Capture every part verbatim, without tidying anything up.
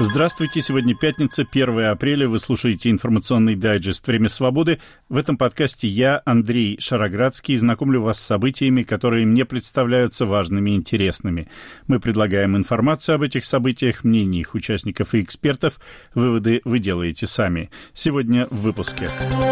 Здравствуйте, сегодня пятница, первое апреля, вы слушаете информационный дайджест «Время свободы». В этом подкасте я, Андрей Шароградский, знакомлю вас с событиями, которые мне представляются важными и интересными. Мы предлагаем информацию об этих событиях, мнения их участников и экспертов. Выводы вы делаете сами. Сегодня в выпуске.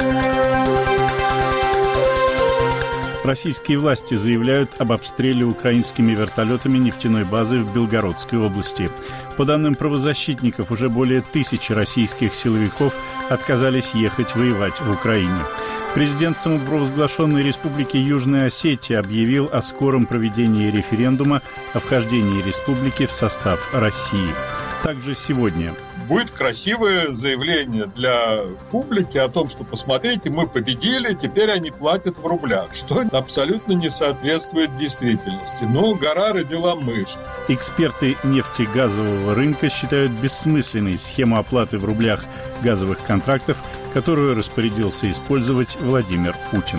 Российские власти заявляют об обстреле украинскими вертолетами нефтяной базы в Белгородской области. По данным правозащитников, уже более тысячи российских силовиков отказались ехать воевать в Украине. Президент самопровозглашенной республики Южная Осетия объявил о скором проведении референдума о вхождении республики в состав России. Также сегодня будет красивое заявление для публики о том, что, посмотрите, мы победили, теперь они платят в рублях, что абсолютно не соответствует действительности. Но гора родила мышь. Эксперты нефтегазового рынка считают бессмысленной схему оплаты в рублях газовых контрактов, которую распорядился использовать Владимир Путин.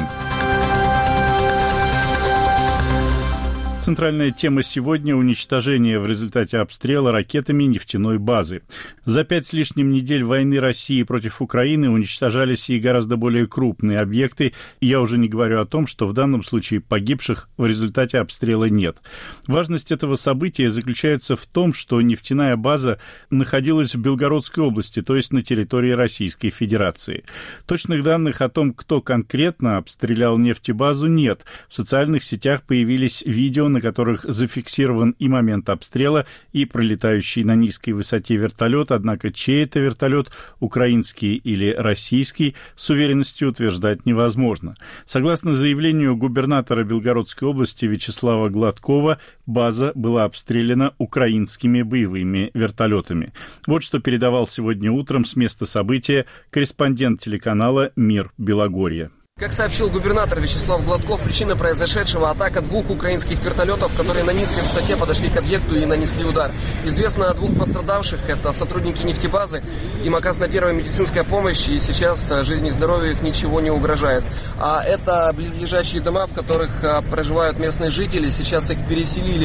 Центральная тема сегодня – уничтожение в результате обстрела ракетами нефтяной базы. За пять с лишним недель войны России против Украины уничтожались и гораздо более крупные объекты. И я уже не говорю о том, что в данном случае погибших в результате обстрела нет. Важность этого события заключается в том, что нефтяная база находилась в Белгородской области, то есть на территории Российской Федерации. Точных данных о том, кто конкретно обстрелял нефтебазу, нет. В социальных сетях появились видео, на которых зафиксирован и момент обстрела, и пролетающий на низкой высоте вертолет, однако чей это вертолет, украинский или российский, с уверенностью утверждать невозможно. Согласно заявлению губернатора Белгородской области Вячеслава Гладкова, база была обстреляна украинскими боевыми вертолетами. Вот что передавал сегодня утром с места события корреспондент телеканала «Мир Белогорье». Как сообщил губернатор Вячеслав Гладков, причина произошедшего – атака двух украинских вертолетов, которые на низкой высоте подошли к объекту и нанесли удар. Известно о двух пострадавших – это сотрудники нефтебазы. Им оказана первая медицинская помощь, и сейчас жизни и здоровью их ничего не угрожает. А это близлежащие дома, в которых проживают местные жители. Сейчас их переселили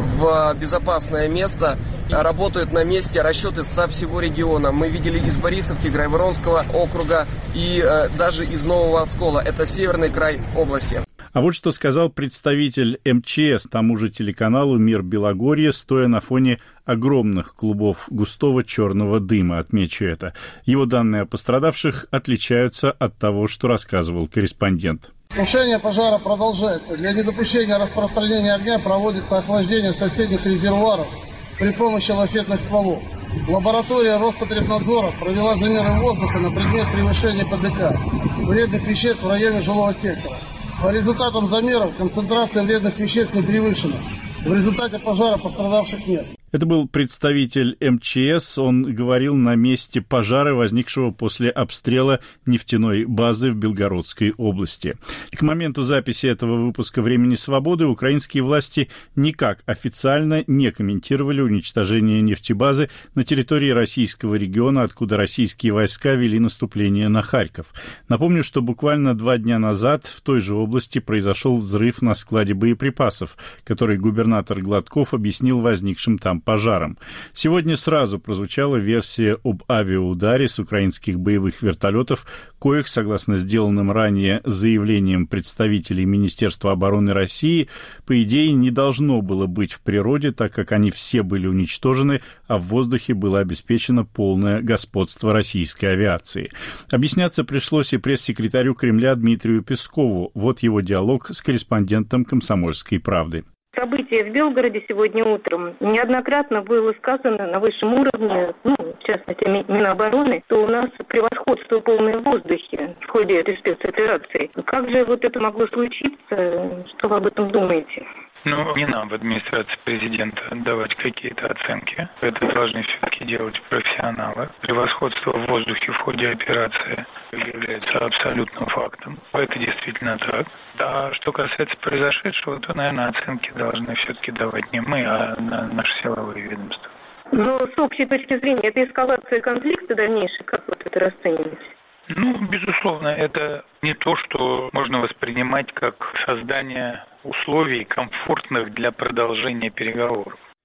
в безопасное место. Работают на месте расчеты со всего региона. Мы видели из Борисовки, Грайворонского округа и э, даже из Нового Оскола. Это северный край области. А вот что сказал представитель эм че эс тому же телеканалу «Мир Белогорье», стоя на фоне огромных клубов густого черного дыма, отмечу это. Его данные о пострадавших отличаются от того, что рассказывал корреспондент. Тушение пожара продолжается. Для недопущения распространения огня проводится охлаждение соседних резервуаров при помощи лафетных стволов. Лаборатория Роспотребнадзора провела замеры воздуха на предмет превышения пэ дэ ка вредных веществ в районе жилого сектора. По результатам замеров концентрация вредных веществ не превышена. В результате пожара пострадавших нет. Это был представитель эм че эс. Он говорил на месте пожара, возникшего после обстрела нефтяной базы в Белгородской области. К моменту записи этого выпуска «Времени свободы» украинские власти никак официально не комментировали уничтожение нефтебазы на территории российского региона, откуда российские войска вели наступление на Харьков. Напомню, что буквально два дня назад в той же области произошел взрыв на складе боеприпасов, который губернатор Гладков объяснил возникшим там пожаром. Сегодня сразу прозвучала версия об авиаударе с украинских боевых вертолетов, коих, согласно сделанным ранее заявлениям представителей Министерства обороны России, по идее не должно было быть в природе, так как они все были уничтожены, а в воздухе было обеспечено полное господство российской авиации. Объясняться пришлось и пресс-секретарю Кремля Дмитрию Пескову. Вот его диалог с корреспондентом «Комсомольской правды». События в Белгороде сегодня утром неоднократно было сказано на высшем уровне, ну, в частности, Минобороны, что у нас превосходство полное в воздухе в ходе этой спецоперации. Как же вот это могло случиться? Что вы об этом думаете? Ну, не нам в администрации президента давать какие-то оценки. Это должны все-таки делать профессионалы. Превосходство в воздухе в ходе операции является абсолютным фактом. Это действительно так. А что касается произошедшего, то, наверное, оценки должны все-таки давать не мы, а наши силовые ведомства. Но с общей точки зрения, это эскалация конфликта дальнейшая, как вот это расцениваете? Ну, безусловно, это не то, что можно воспринимать как создание условий комфортных для продолжения переговоров.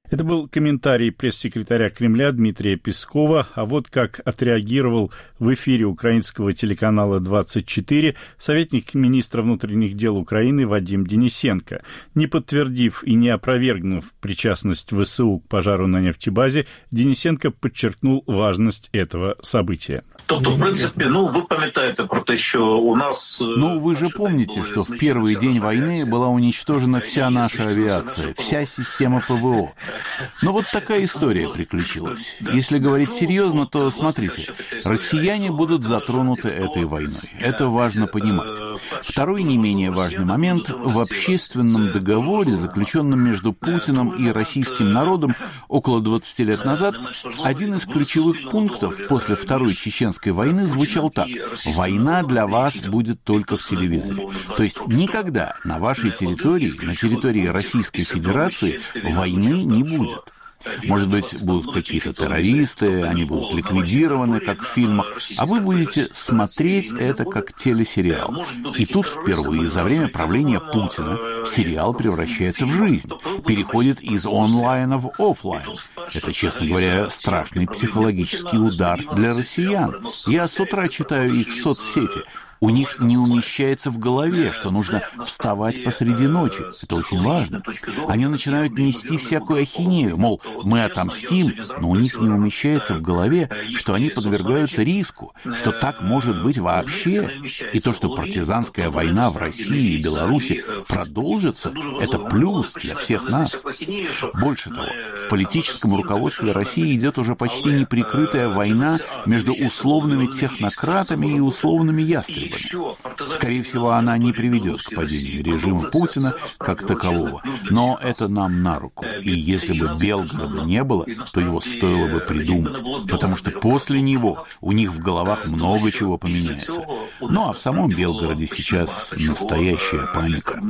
Это был комментарий пресс-секретаря Кремля Дмитрия Пескова. А вот как отреагировал в эфире украинского телеканала двадцать четыре советник министра внутренних дел Украины Вадим Денисенко. Не подтвердив и не опровергнув причастность ВСУ к пожару на нефтебазе, Денисенко подчеркнул важность этого события. Тобто, в принципе, ну, вы пам'ятаєте про те, що у нас... Ну, вы же помните, что в первый день войны была уничтожена вся наша авиация, вся система ПВО. Но вот такая история приключилась. Если говорить серьезно, то смотрите, россияне будут затронуты этой войной. Это важно понимать. Второй не менее важный момент. В общественном договоре, заключенном между Путиным и российским народом около двадцати лет назад, один из ключевых пунктов после Второй Чеченской войны звучал так: «Война для вас будет только в телевизоре». То есть никогда на вашей территории, на территории Российской Федерации, войны не будет. Может быть, будут какие-то террористы, они будут ликвидированы, как в фильмах, а вы будете смотреть это как телесериал. И тут впервые за время правления Путина сериал превращается в жизнь, переходит из онлайна в офлайн. Это, честно говоря, страшный психологический удар для россиян. Я с утра читаю их соцсети. У них не умещается в голове, что нужно вставать посреди ночи. Это очень важно. Они начинают нести всякую ахинею, мол, мы отомстим, но у них не умещается в голове, что они подвергаются риску, что так может быть вообще. И то, что партизанская война в России и Беларуси продолжится, это плюс для всех нас. Больше того, в политическом руководстве России идет уже почти неприкрытая война между условными технократами и условными ястребами. Скорее всего, она не приведет к падению режима Путина как такового, но это нам на руку. И если бы Белгорода не было, то его стоило бы придумать, потому что после него у них в головах много чего поменяется. Ну а в самом Белгороде сейчас настоящая паника.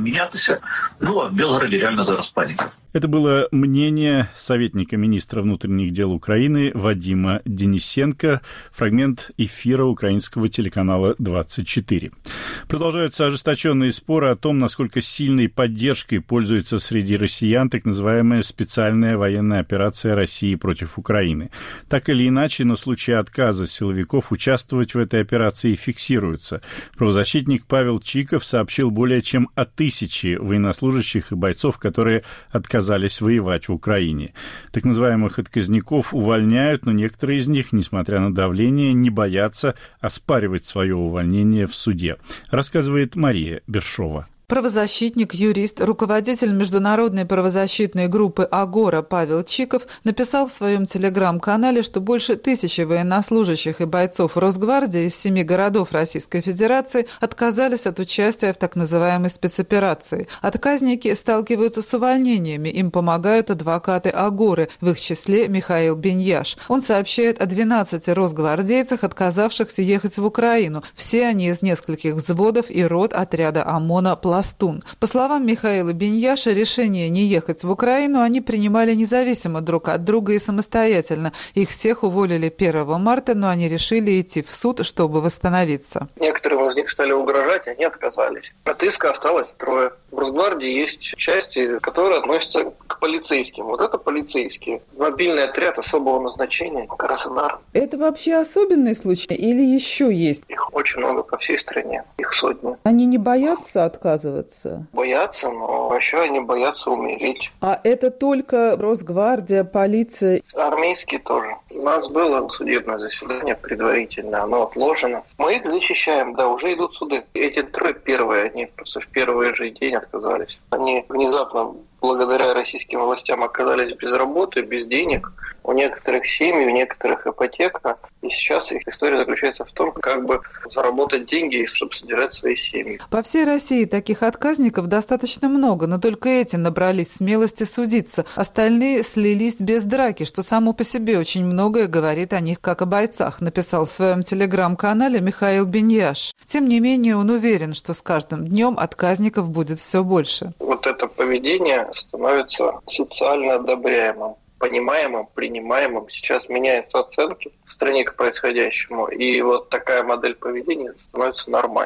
Ну а в Белгороде реально зараз паника. Это было мнение советника министра внутренних дел Украины Вадима Денисенко. Фрагмент эфира украинского телеканала двадцать четыре. Продолжаются ожесточенные споры о том, насколько сильной поддержкой пользуется среди россиян так называемая специальная военная операция России против Украины. Так или иначе, но случаи отказа силовиков участвовать в этой операции фиксируются. Правозащитник Павел Чиков сообщил более чем о тысяче военнослужащих и бойцов, которые отказались отказались воевать в Украине. Так называемых отказников увольняют, но некоторые из них, несмотря на давление, не боятся оспаривать свое увольнение в суде, рассказывает Мария Бершова. Правозащитник, юрист, руководитель международной правозащитной группы «Агора» Павел Чиков написал в своем телеграм-канале, что больше тысячи военнослужащих и бойцов Росгвардии из семи городов Российской Федерации отказались от участия в так называемой спецоперации. Отказники сталкиваются с увольнениями, им помогают адвокаты «Агоры», в их числе Михаил Беньяш. Он сообщает о двенадцати росгвардейцах, отказавшихся ехать в Украину. Все они из нескольких взводов и рот отряда ОМОНа «Пластун». По словам Михаила Беньяша, решение не ехать в Украину они принимали независимо друг от друга и самостоятельно. Их всех уволили первого марта, но они решили идти в суд, чтобы восстановиться. Некоторые из них стали угрожать, они отказались. От иска осталось трое. В Росгвардии есть части, которые относятся к полицейским. Вот это полицейские. Мобильный отряд особого назначения, Краснодар. Это вообще особенный случай или еще есть? Их очень много по всей стране. Их сотни. Они не боятся отказываться? Боятся, но еще они боятся умереть. А это только Росгвардия, полиция? Армейские тоже. У нас было судебное заседание предварительно, оно отложено. Мы их защищаем, да, уже идут суды. Эти трое первые, они просто в первый же день отказались. Они внезапно, благодаря российским властям, оказались без работы, без денег. У некоторых семьи, у некоторых ипотека. И сейчас их история заключается в том, как бы заработать деньги, чтобы содержать свои семьи. По всей России таких отказников достаточно много, но только эти набрались смелости судиться. Остальные слились без драки, что само по себе очень многое говорит о них как о бойцах, написал в своем телеграм-канале Михаил Беньяш. Тем не менее, он уверен, что с каждым днем отказников будет все больше. Вот это поведение становится социально одобряемым, понимаемым, принимаемым. Сейчас меняются оценки в стране к происходящему, и вот такая модель поведения становится нормальной.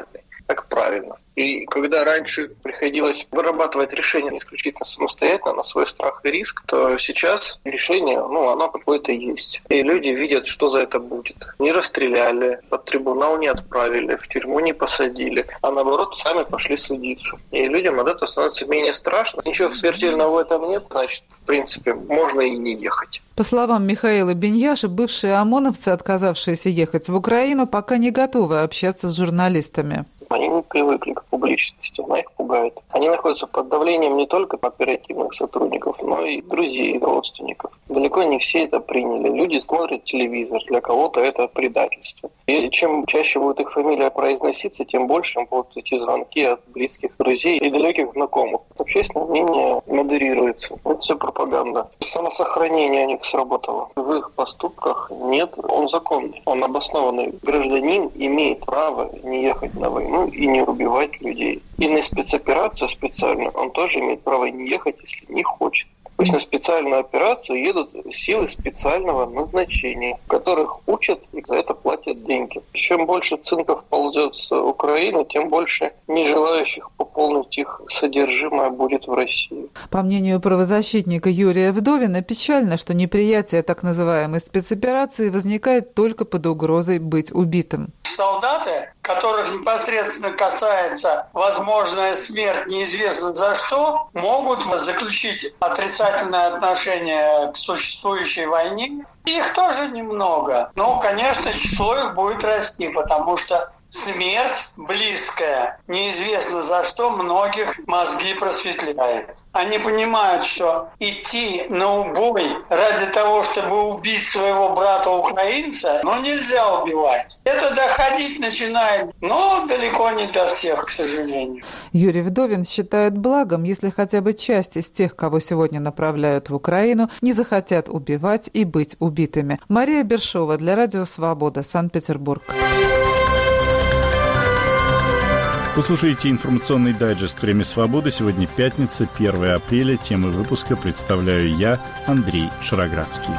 как правильно. И когда раньше приходилось вырабатывать решение исключительно самостоятельно, на свой страх и риск, то сейчас решение, ну, оно какое-то есть. И люди видят, что за это будет. Не расстреляли, под трибунал не отправили, в тюрьму не посадили, а наоборот, сами пошли судиться. И людям от этого становится менее страшно. Ничего смертельного в этом нет, значит, в принципе, можно и не ехать. По словам Михаила Беньяша, бывшие ОМОНовцы, отказавшиеся ехать в Украину, пока не готовы общаться с журналистами. Они не привыкли к публичности, она их пугает. Они находятся под давлением не только оперативных сотрудников, но и друзей, и родственников. Далеко не все это приняли. Люди смотрят телевизор, для кого-то это предательство. И чем чаще будет их фамилия произноситься, тем больше им будут идти звонки от близких друзей и далеких знакомых. Общественное мнение модерируется. Это все пропаганда. Самосохранение у них сработало. В их поступках нет, он законный. Он обоснованный. Гражданин имеет право не ехать на войну и не убивать людей. И на спецоперацию специально он тоже имеет право не ехать, если не хочет. Пусть на специальную операцию едут силы специального назначения, которых учат и за это платят деньги. Чем больше цинков ползет с Украины, тем больше нежелающих пополнить их содержимое будет в России. По мнению правозащитника Юрия Вдовина, печально, что неприятие так называемой спецоперации возникает только под угрозой быть убитым. Солдаты, которых непосредственно касается возможная смерть неизвестно за что, могут заключить отрицательное отношение к существующей войне. Их тоже немного. Но, конечно, число их будет расти, потому что смерть близкая, неизвестно за что, многих мозги просветляет. Они понимают, что идти на убой ради того, чтобы убить своего брата-украинца, ну, нельзя убивать. Это доходить начинает, но далеко не до всех, к сожалению. Юрий Вдовин считает благом, если хотя бы часть из тех, кого сегодня направляют в Украину, не захотят убивать и быть убитыми. Мария Бершова для Радио Свобода, Санкт-Петербург. Вы слушаете информационный дайджест «Время свободы». Сегодня пятница, первое апреля. Темы выпуска представляю я, Андрей Шароградский.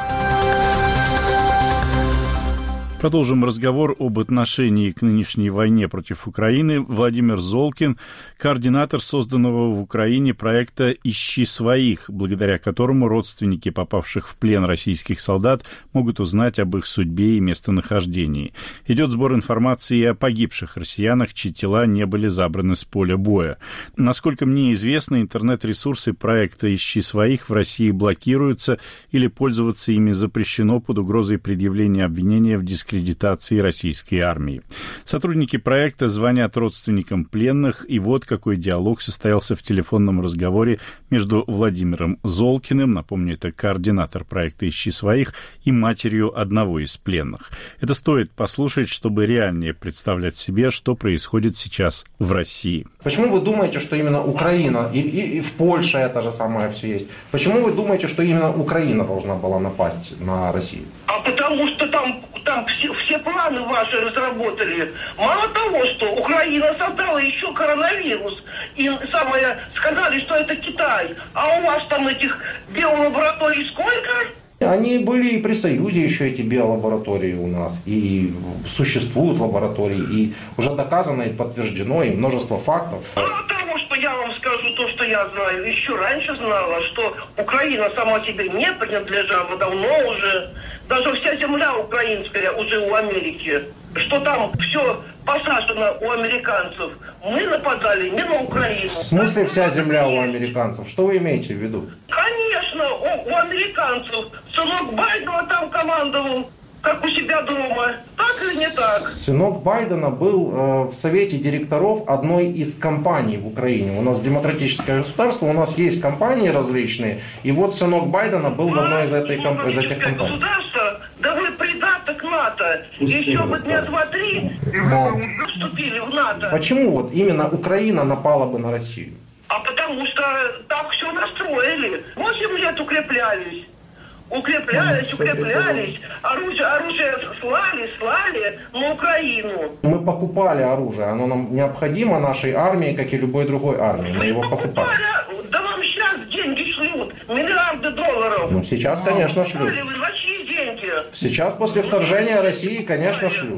Продолжим разговор об отношении к нынешней войне против Украины. Владимир Золкин, координатор созданного в Украине проекта «Ищи своих», благодаря которому родственники попавших в плен российских солдат могут узнать об их судьбе и местонахождении. Идет сбор информации и о погибших россиянах, чьи тела не были забраны с поля боя. Насколько мне известно, интернет-ресурсы проекта «Ищи своих» в России блокируются или пользоваться ими запрещено под угрозой предъявления обвинения в дискриминации дискредитации российской армии. Сотрудники проекта звонят родственникам пленных, и вот какой диалог состоялся в телефонном разговоре между Владимиром Золкиным, напомню, это координатор проекта «Ищи своих», и матерью одного из пленных. Это стоит послушать, чтобы реальнее представлять себе, что происходит сейчас в России. Почему вы думаете, что именно Украина, и, и, и в Польше это же самое все есть, почему вы думаете, что именно Украина должна была напасть на Россию? А потому что там, там все, все планы ваши разработали. Мало того, что Украина создала еще коронавирус, и самое сказали, что это Китай, а у вас там этих биолабораторий сколько? Они были и при Союзе еще, эти биолаборатории у нас, и существуют лаборатории, и уже доказано и подтверждено, и множество фактов. Мало того, что я вам скажу то, что я знаю, еще раньше знала, что Украина сама себе не принадлежала давно уже, даже вся земля украинская уже у Америки, что там все посажено у американцев. Мы нападали не на Украину. В смысле вся земля у американцев? Что вы имеете в виду? Конечно, у, у американцев. Сынок Байдена там командовал, как у себя дома. Так или не так? Сынок Байдена был э, в совете директоров одной из компаний в Украине. У нас демократическое государство, у нас есть компании различные. И вот сынок Байдена был в одной из, этой, комп... из этих компаний. Государство? Да вы придаток НАТО. Еще бы дня два-три, и вы уже вступили в НАТО. Почему вот именно Украина напала бы на Россию? А потому что так все настроили. Восемь лет укреплялись. Укреплялись, укреплялись, оружие, оружие слали, слали на Украину. Мы покупали оружие, оно нам необходимо нашей армии, как и любой другой армии. Мы его покупали. Да вам сейчас деньги шлют, миллиарды долларов. Ну сейчас, конечно, шлют. На чьи деньги? Сейчас после вторжения России, конечно, шлют.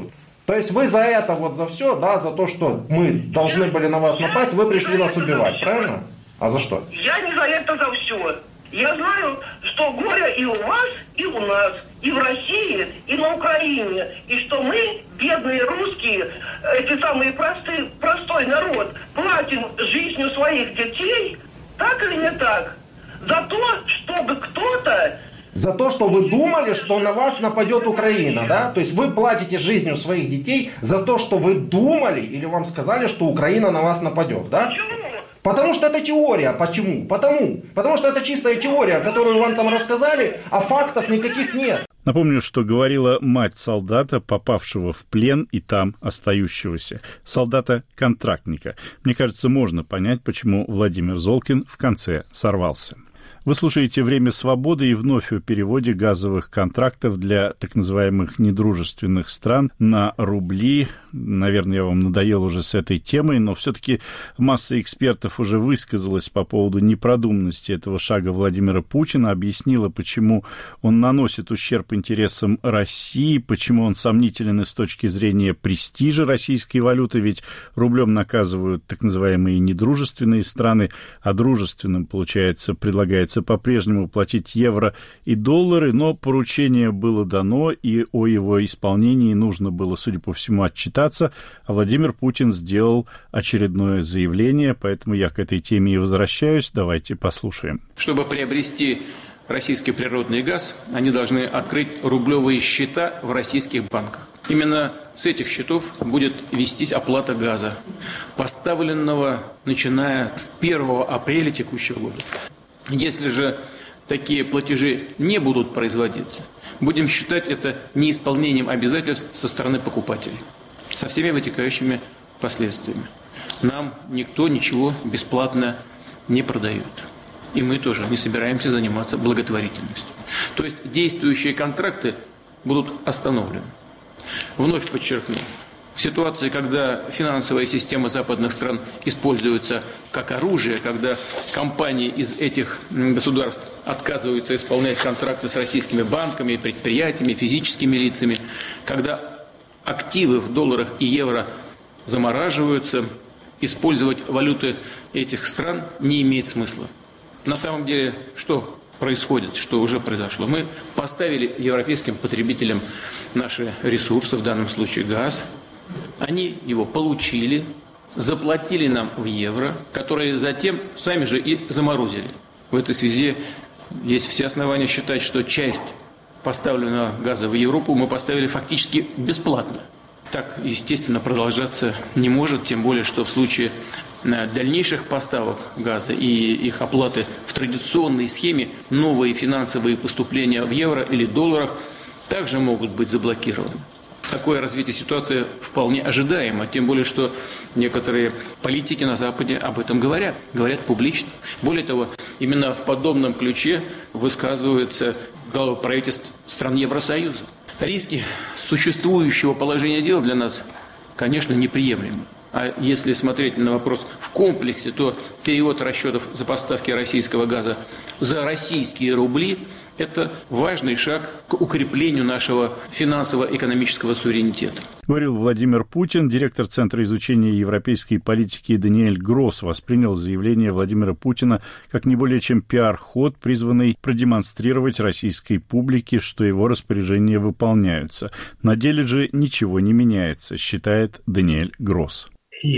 То есть вы за это вот за все, да, за то, что мы должны были на вас напасть, вы пришли нас убивать, правильно? А за что? Я не за это за все. Я знаю, что горе и у вас, и у нас, и в России, и на Украине. И что мы, бедные русские, эти самые простые, простой народ, платим жизнью своих детей, так или не так, за то, чтобы кто-то... За то, что вы думали, что на вас нападет Украина, да? То есть вы платите жизнью своих детей за то, что вы думали, или вам сказали, что Украина на вас нападет, да? Почему? Потому что это теория. Почему? Потому. Потому что это чистая теория, которую вам там рассказали, а фактов никаких нет. Напомню, что говорила мать солдата, попавшего в плен и там остающегося. Солдата-контрактника. Мне кажется, можно понять, почему Владимир Золкин в конце сорвался. Вы слушаете «Время свободы» и вновь о переводе газовых контрактов для так называемых недружественных стран на рубли. Наверное, я вам надоел уже с этой темой, но все-таки масса экспертов уже высказалась по поводу непродуманности этого шага Владимира Путина, объяснила, почему он наносит ущерб интересам России, почему он сомнителен и с точки зрения престижа российской валюты, ведь рублем наказывают так называемые недружественные страны, а дружественным, получается, предлагается по-прежнему платить евро и доллары, но поручение было дано, и о его исполнении нужно было, судя по всему, отчитаться, а Владимир Путин сделал очередное заявление, поэтому я к этой теме и возвращаюсь. Давайте послушаем. Чтобы приобрести российский природный газ, они должны открыть рублевые счета в российских банках. Именно с этих счетов будет вестись оплата газа, поставленного начиная с первого апреля текущего года. Если же такие платежи не будут производиться, будем считать это неисполнением обязательств со стороны покупателей, со всеми вытекающими последствиями. Нам никто ничего бесплатно не продает. И мы тоже не собираемся заниматься благотворительностью. То есть действующие контракты будут остановлены. Вновь подчеркну. В ситуации, когда финансовая система западных стран используется как оружие, когда компании из этих государств отказываются исполнять контракты с российскими банками, предприятиями, физическими лицами, когда активы в долларах и евро замораживаются, использовать валюты этих стран не имеет смысла. На самом деле, что происходит, что уже произошло? Мы поставили европейским потребителям наши ресурсы, в данном случае газ. Они его получили, заплатили нам в евро, которые затем сами же и заморозили. В этой связи есть все основания считать, что часть поставленного газа в Европу мы поставили фактически бесплатно. Так, естественно, продолжаться не может, тем более, что в случае дальнейших поставок газа и их оплаты в традиционной схеме новые финансовые поступления в евро или долларах также могут быть заблокированы. Такое развитие ситуации вполне ожидаемо, тем более, что некоторые политики на Западе об этом говорят, говорят публично. Более того, именно в подобном ключе высказываются главы правительств стран Евросоюза. Риски существующего положения дел для нас, конечно, неприемлемы. А если смотреть на вопрос в комплексе, то перевод расчетов за поставки российского газа за российские рубли – это важный шаг к укреплению нашего финансово-экономического суверенитета. Говорил Владимир Путин. Директор Центра изучения европейской политики Даниэль Гросс воспринял заявление Владимира Путина как не более чем пиар-ход, призванный продемонстрировать российской публике, что его распоряжения выполняются. На деле же ничего не меняется, считает Даниэль Гросс.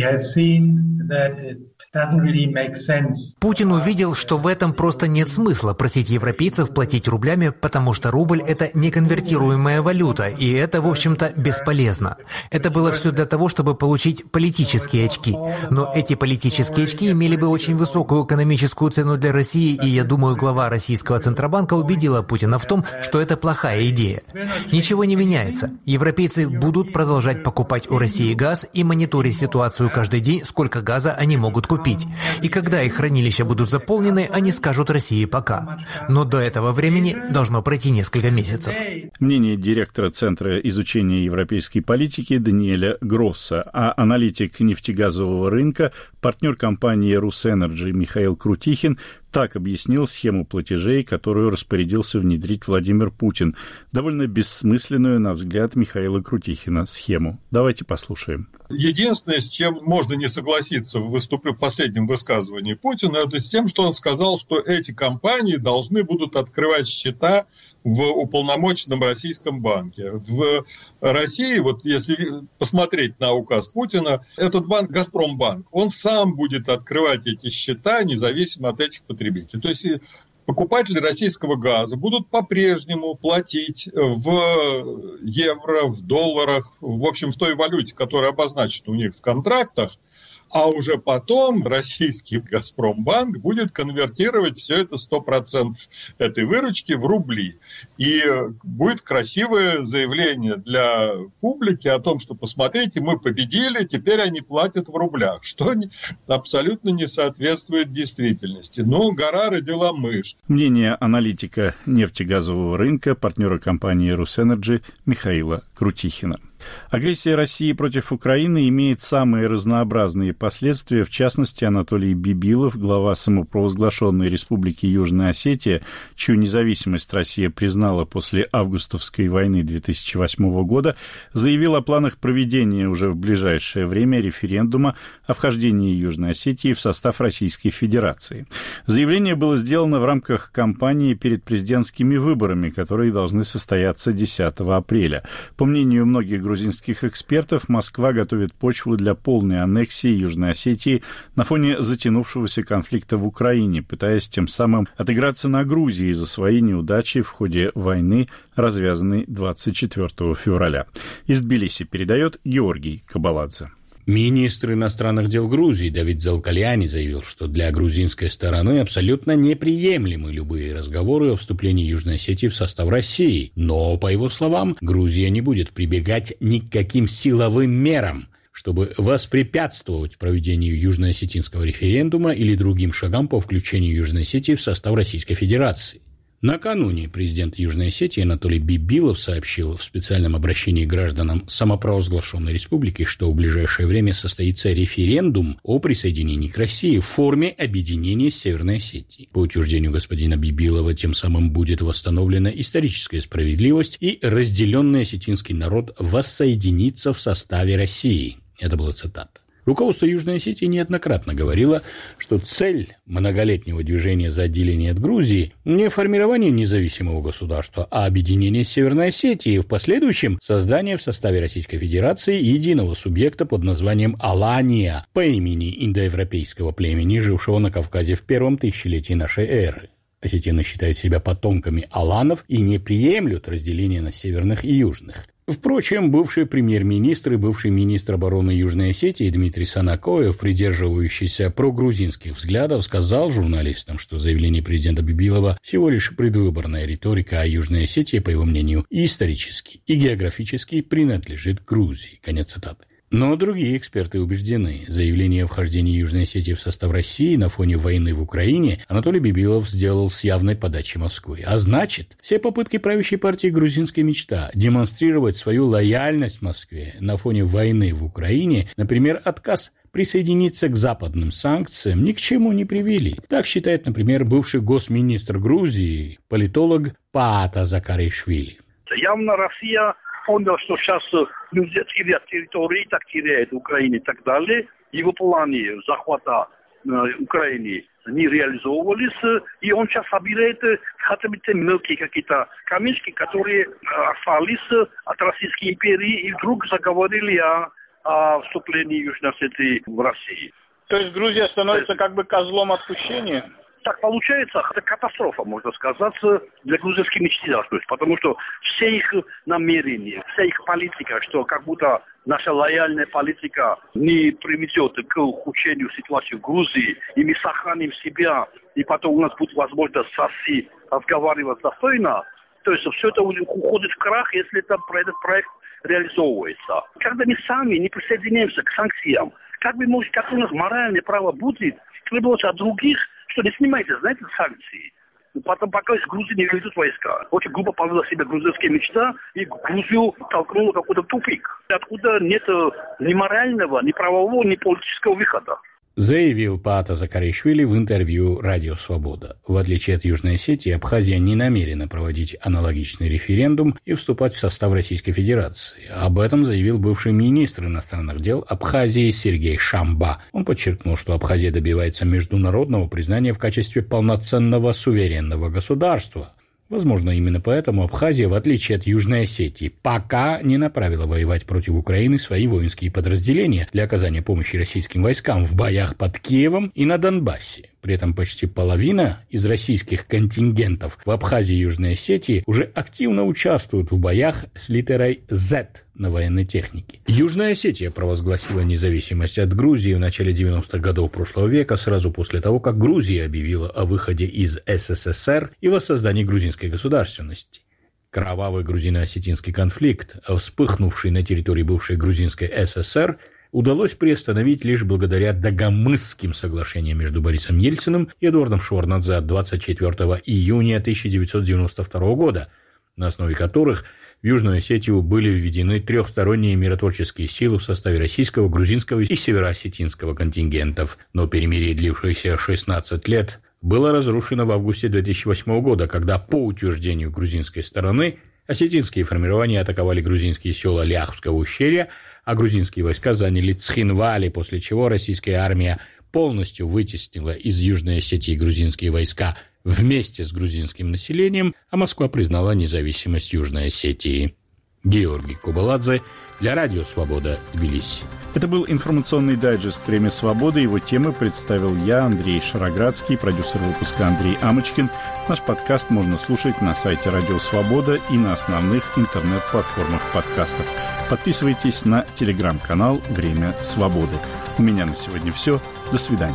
Путин увидел, что в этом просто нет смысла просить европейцев платить рублями, потому что рубль – это неконвертируемая валюта, и это, в общем-то, бесполезно. Это было все для того, чтобы получить политические очки. Но эти политические очки имели бы очень высокую экономическую цену для России, и, я думаю, глава российского Центробанка убедила Путина в том, что это плохая идея. Ничего не меняется. Европейцы будут продолжать покупать у России газ и мониторить ситуацию каждый день, сколько газа они могут купить. И когда их хранилища будут заполнены, они скажут России «пока». Но до этого времени должно пройти несколько месяцев. Мнение директора Центра изучения европейской политики Даниэля Гросса, а аналитик нефтегазового рынка, партнер компании «Русэнерджи» Михаил Крутихин Так объяснил схему платежей, которую распорядился внедрить Владимир Путин. Довольно бессмысленную, на взгляд Михаила Крутихина, схему. Давайте послушаем. Единственное, с чем можно не согласиться в, выступ... в последнем высказывании Путина, это с тем, что он сказал, что эти компании должны будут открывать счета в уполномоченном российском банке. В России, вот если посмотреть на указ Путина, этот банк, Газпромбанк, он сам будет открывать эти счета, независимо от этих потребителей. То есть покупатели российского газа будут по-прежнему платить в евро, в долларах, в общем, в той валюте, которая обозначена у них в контрактах, а уже потом российский Газпромбанк будет конвертировать все это, сто процентов этой выручки в рубли. И будет красивое заявление для публики о том, что, посмотрите, мы победили, теперь они платят в рублях, что абсолютно не соответствует действительности. Ну, гора родила мышь. Мнение аналитика нефтегазового рынка, партнера компании «Русэнерджи» Михаила Крутихина. Агрессия России против Украины имеет самые разнообразные последствия. В частности, Анатолий Бибилов, глава самопровозглашенной Республики Южная Осетия, чью независимость Россия признала после августовской войны две тысячи восьмого года, заявил о планах проведения уже в ближайшее время референдума о вхождении Южной Осетии в состав Российской Федерации. Заявление было сделано в рамках кампании перед президентскими выборами, которые должны состояться десятого апреля. По мнению многих грузинских экспертов, Москва готовит почву для полной аннексии Южной Осетии на фоне затянувшегося конфликта в Украине, пытаясь тем самым отыграться на Грузии за свои неудачи в ходе войны, развязанной двадцать четвёртого февраля. Из Тбилиси передает Георгий Кабаладзе. Министр иностранных дел Грузии Давид Залкаляни заявил, что для грузинской стороны абсолютно неприемлемы любые разговоры о вступлении Южной Осетии в состав России. Но, по его словам, Грузия не будет прибегать ни к каким силовым мерам, чтобы воспрепятствовать проведению южно-осетинского референдума или другим шагам по включению Южной Осетии в состав Российской Федерации. Накануне президент Южной Осетии Анатолий Бибилов сообщил в специальном обращении к гражданам самопровозглашенной республики, что в ближайшее время состоится референдум о присоединении к России в форме объединения Северной Осетии. По утверждению господина Бибилова, тем самым будет восстановлена историческая справедливость и разделенный осетинский народ воссоединится в составе России. Это была цитата. Руководство Южной Осетии неоднократно говорило, что цель многолетнего движения за отделение от Грузии не формирование независимого государства, а объединение Северной Осетии и в последующем создание в составе Российской Федерации единого субъекта под названием Алания по имени индоевропейского племени, жившего на Кавказе в первом тысячелетии нашей эры. Осетины считают себя потомками аланов и не приемлют разделения на северных и южных. Впрочем, бывший премьер-министр и бывший министр обороны Южной Осетии Дмитрий Санакоев, придерживающийся прогрузинских взглядов, сказал журналистам, что заявление президента Бибилова всего лишь предвыборная риторика, а Южной Осетии, по его мнению, и исторически, и географически принадлежит Грузии. Конец цитаты. Но другие эксперты убеждены, заявление о вхождении Южной Осетии в состав России на фоне войны в Украине Анатолий Бибилов сделал с явной подачей Москвы. А значит, все попытки правящей партии «Грузинская мечта» демонстрировать свою лояльность Москве на фоне войны в Украине, например, отказ присоединиться к западным санкциям, ни к чему не привели. Так считает, например, бывший госминистр Грузии, политолог Паата Закаришвили. Явно Россия понял, что сейчас Грузия теряет территории, так теряет Украину и так далее. Его планы захвата Украины не реализовывались, и он сейчас собирает хотя бы те мелкие какие-то камешки, которые остались от Российской империи, и вдруг заговорили о, о вступлении Южной Осетии в Россию. То есть Грузия становится как бы козлом отпущения? Так получается, это катастрофа, можно сказать, для грузинской мечты, потому что все их намерения, вся их политика, что как будто наша лояльная политика не приведет к ухудшению ситуации в Грузии, и мы сохраним себя, и потом у нас будет возможность с Россией разговаривать достойно, то есть все это уходит в крах, если это, этот проект реализовывается. Когда мы сами не присоединяемся к санкциям, как бы, может, как у нас моральное право будет требовать от других, что не снимайте, знаете, санкции. Потом пока из Грузии не ведут войска. Очень глупо повела себя грузинская мечта, и Грузию толкнула какой-то тупик, откуда нет ни морального, ни правового, ни политического выхода. заявил Паата Закаришвили в интервью «Радио Свобода». В отличие от Южной Осетии, Абхазия не намерена проводить аналогичный референдум и вступать в состав Российской Федерации. Об этом заявил бывший министр иностранных дел Абхазии Сергей Шамба. Он подчеркнул, что Абхазия добивается международного признания в качестве полноценного суверенного государства. Возможно, именно поэтому Абхазия, в отличие от Южной Осетии, пока не направила воевать против Украины свои воинские подразделения для оказания помощи российским войскам в боях под Киевом и на Донбассе. При этом почти половина из российских контингентов в Абхазии и Южной Осетии уже активно участвуют в боях с литерой «Z» на военной технике. Южная Осетия провозгласила независимость от Грузии в начале девяностых годов прошлого века, сразу после того, как Грузия объявила о выходе из СССР и воссоздании грузинской государственности. Кровавый грузино-осетинский конфликт, вспыхнувший на территории бывшей грузинской ССР, удалось приостановить лишь благодаря Дагомысским соглашениям между Борисом Ельциным и Эдуардом Шеварднадзе от двадцать четвёртого июня тысяча девятьсот девяносто второго года, на основе которых в Южную Осетию были введены трехсторонние миротворческие силы в составе российского, грузинского и североосетинского контингентов. Но перемирие, длившееся шестнадцать лет, было разрушено в августе две тысячи восьмого года, когда, по утверждению грузинской стороны, осетинские формирования атаковали грузинские села Ляховского ущелья, а грузинские войска заняли Цхинвали, после чего российская армия полностью вытеснила из Южной Осетии грузинские войска вместе с грузинским населением, а Москва признала независимость Южной Осетии. Георгий Кубаладзе для Радио Свобода, Тбилиси. Это был информационный дайджест «Время свободы». Его темы представил я, Андрей Шароградский, продюсер выпуска Андрей Амочкин. Наш подкаст можно слушать на сайте Радио Свобода и на основных интернет-платформах подкастов. Подписывайтесь на телеграм-канал «Время свободы». У меня на сегодня все. До свидания.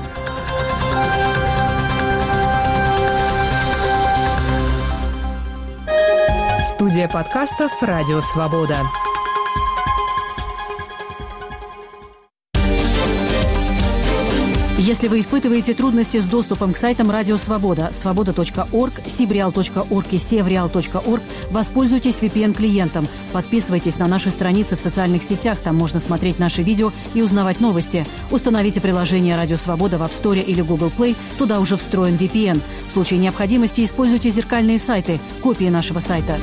Студия подкастов «Радио Свобода». Если вы испытываете трудности с доступом к сайтам Радио Свобода, свобода точка орг, сибреал точка орг и севреал точка орг, воспользуйтесь ви пи эн-клиентом. Подписывайтесь на наши страницы в социальных сетях, там можно смотреть наши видео и узнавать новости. Установите приложение Радио Свобода в App Store или Google Play, туда уже встроен ви пи эн. В случае необходимости используйте зеркальные сайты, копии нашего сайта.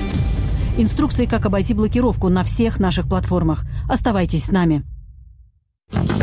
Инструкции, как обойти блокировку на всех наших платформах. Оставайтесь с нами.